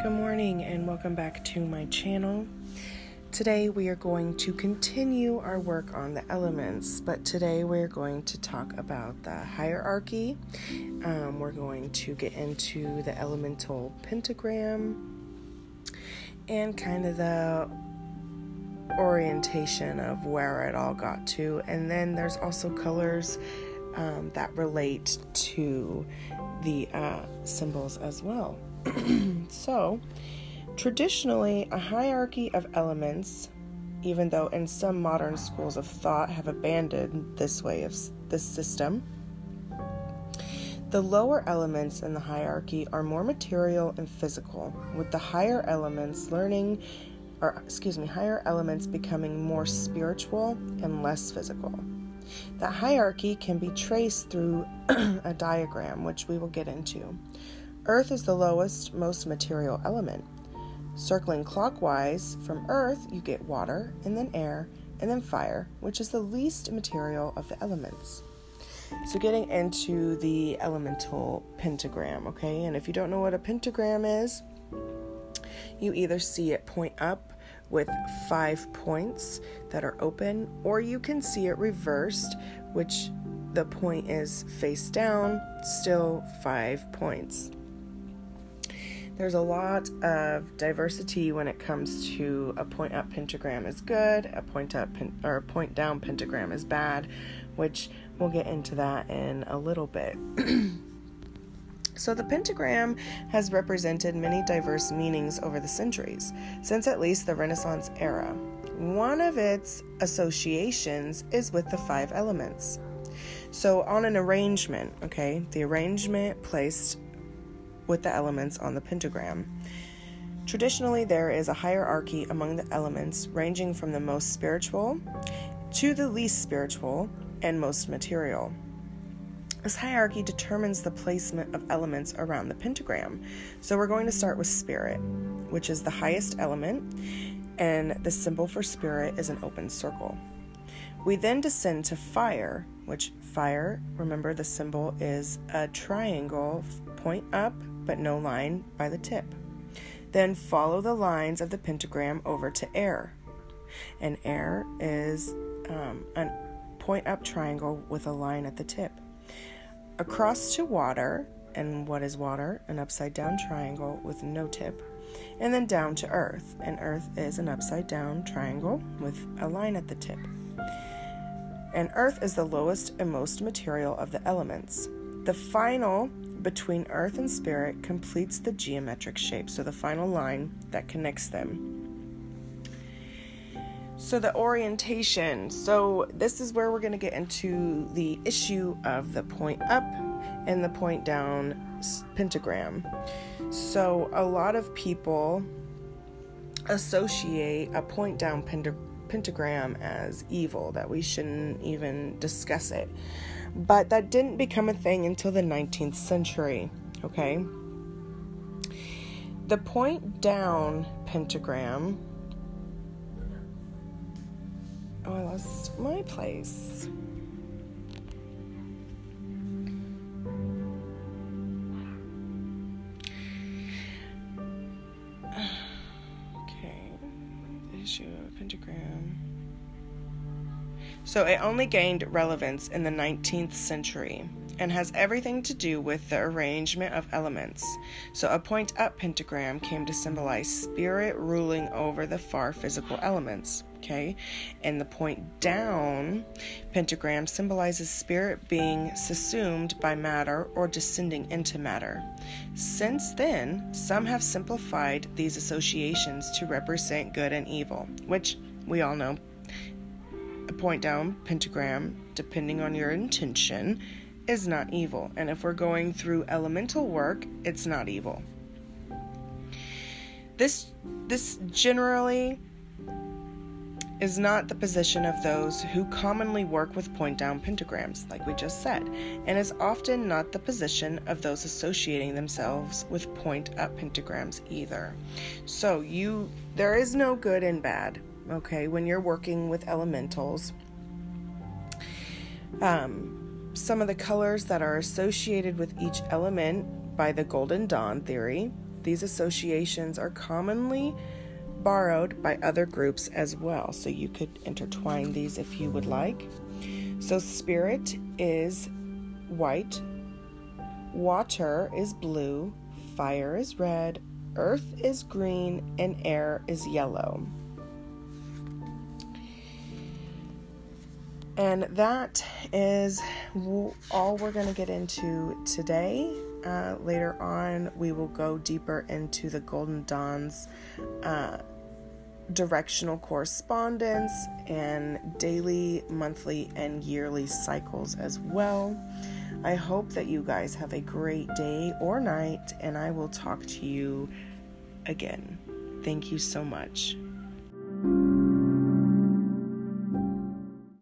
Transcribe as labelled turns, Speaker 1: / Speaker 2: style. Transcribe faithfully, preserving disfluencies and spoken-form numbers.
Speaker 1: Good morning and welcome back to my channel. Today we are going to continue our work on the elements, but today we're going to talk about the hierarchy. Um, we're going to get into the elemental pentagram and kind of the orientation of where it all got to. And then there's also colors um, that relate to the uh, symbols as well. So, traditionally, a hierarchy of elements, even though in some modern schools of thought have abandoned this way of this system, the lower elements in the hierarchy are more material and physical, with the higher elements learning, or excuse me, higher elements becoming more spiritual and less physical. That hierarchy can be traced through a diagram, which we will get into. Earth is the lowest, most material element. Circling clockwise from Earth, you get water, and then air, and then fire, which is the least material of the elements. So getting into the elemental pentagram, okay? And if you don't know what a pentagram is, you either see it point up with five points that are open, or you can see it reversed, which the point is face down, still five points. There's a lot of diversity when it comes to a point up pentagram is good, a point up pen, or a point down pentagram is bad, which we'll get into that in a little bit. So the pentagram has represented many diverse meanings over the centuries, since at least the Renaissance era. One of its associations is with the five elements. So on an arrangement, okay, the arrangement placed with the elements on the pentagram. Traditionally, there is a hierarchy among the elements ranging from the most spiritual to the least spiritual and most material. This hierarchy determines the placement of elements around the pentagram. So we're going to start with spirit, which is the highest element, and the symbol for spirit is an open circle. We then descend to fire, which fire, remember the symbol is a triangle, point up, but no line by the tip. Then follow the lines of the pentagram over to air. And air is um, a point up triangle with a line at the tip. Across to water, and what is water? An upside down triangle with no tip. And then down to earth, and earth is an upside down triangle with a line at the tip. And earth is the lowest and most material of the elements. The final between earth and spirit completes the geometric shape, so the final line that connects them. So the orientation, so this is where we're going to get into the issue of the point up and the point down pentagram. So a lot of people associate a point down pentagram pentagram as evil, that we shouldn't even discuss it. But that didn't become a thing until the nineteenth century, okay? The point down pentagram, oh, I lost my place. Pentagram. So it only gained relevance in the nineteenth century and has everything to do with the arrangement of elements. So a point up pentagram came to symbolize spirit ruling over the far physical elements, okay? And the point down pentagram symbolizes spirit being subsumed by matter or descending into matter. Since then, some have simplified these associations to represent good and evil, which we all know. A point down pentagram, depending on your intention, is not evil. And if we're going through elemental work, it's not evil. This, this generally is not the position of those who commonly work with point down pentagrams, like we just said, and is often not the position of those associating themselves with point up pentagrams either. So you, there is no good and bad, okay, when you're working with elementals. Um, some of the colors that are associated with each element by the Golden Dawn theory, These associations are commonly borrowed by other groups as well, so you could intertwine these if you would like. So spirit is white, water is blue, fire is red, earth is green, and air is yellow. And that is all we're going to get into today. Uh, later on, we will go deeper into the Golden Dawn's uh, directional correspondence and daily, monthly, and yearly cycles as well. I hope that you guys have a great day or night, and I will talk to you again. Thank you so much.